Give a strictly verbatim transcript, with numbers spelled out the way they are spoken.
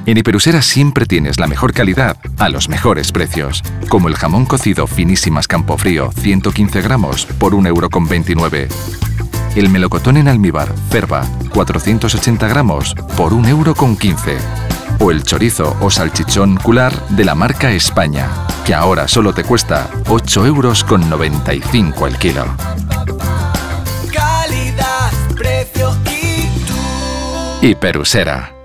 En Hiperusera siempre tienes la mejor calidad a los mejores precios. Como el jamón cocido Finísimas Campofrío ciento quince gramos por un euro con veintinueve. El melocotón en almíbar Ferva cuatrocientos ochenta gramos por un euro con quince. O el chorizo o salchichón cular de la marca España, que ahora solo te cuesta ocho euros con noventa y cinco el kilo. Calidad, precio y tú. Hiperusera.